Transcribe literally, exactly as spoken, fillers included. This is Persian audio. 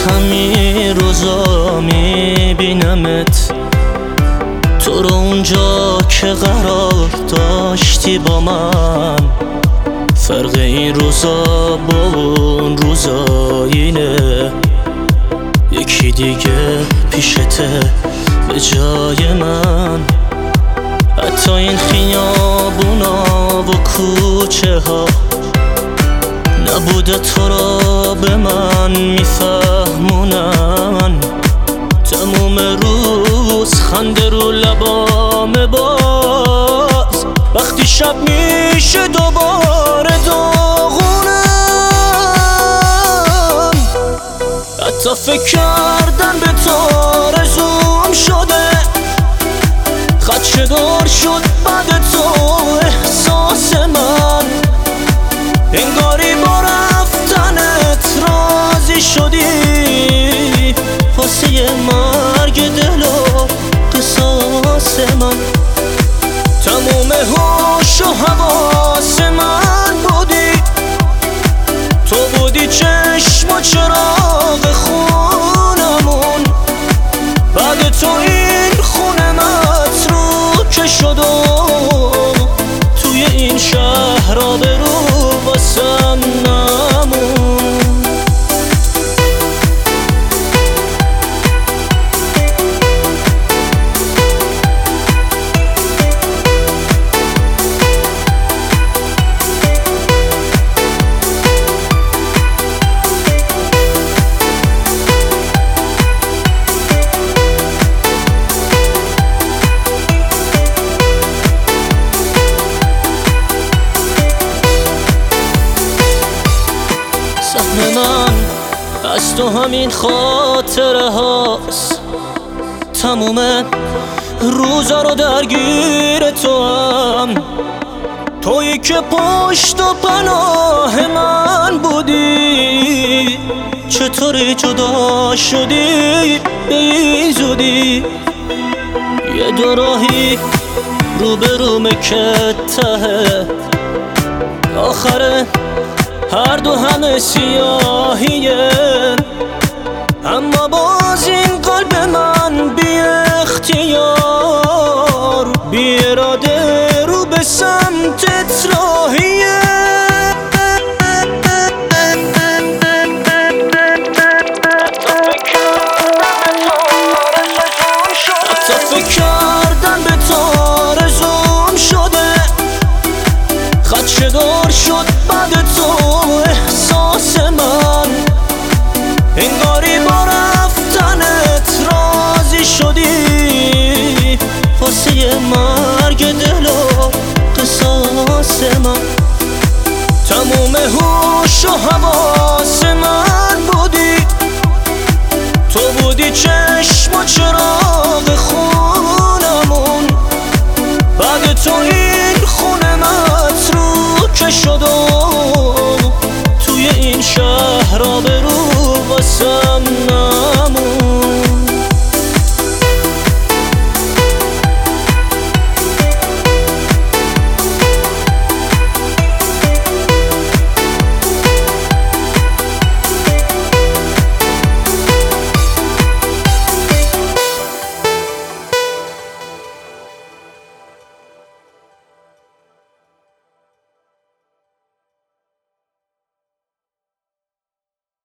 همین روزا میبینمت، تو رو اونجا که قرار داشتی با من. فرق این روزا با اون روزا اینه، یکی دیگه پیشته به جای من. حتی این خیابونا و کوچه ها نبوده تو را به من میفهمونن. تموم روز خنده رو لبامه، باز وقتی شب میشه دوباره داغونم. حتی فکر کردن به تو آرزوم شده، خدشه دار شد بعد تو احساس من. انگاری با رفتنت راضی شدی، واسه مرگ دل و قصاص من. تموم هوش و حواس من بودی، تو بودی چشم و چراغ خونمون. بعد تو این خونه متروکه شد و توی این شهر آبرو واسم نمون. سهم من از تو همین خاطره هاست، تموم روزا رو درگیر تو هم. تویی که پشت و پناه من بودی، چطوری جدا شدی به این زودی. یه دو راهی رو به رومه که ته آخره هر دو همه سیاهیه. اما باز این قلب من بی اختیار، بی اراده رو به سمتت راهیه. حتی فکر کردن به تو آرزوم شده، خدشه دار شد بعد تو احساس من. انگاری با رفتنت راضی شدی، واسه مرگ دل و قصاص من. تموم هوش و حواس من بودی، تو بودی چشم و چراغ خونمون. بعد تو این خونه متروکه شد و توی این شهر آبرو واسم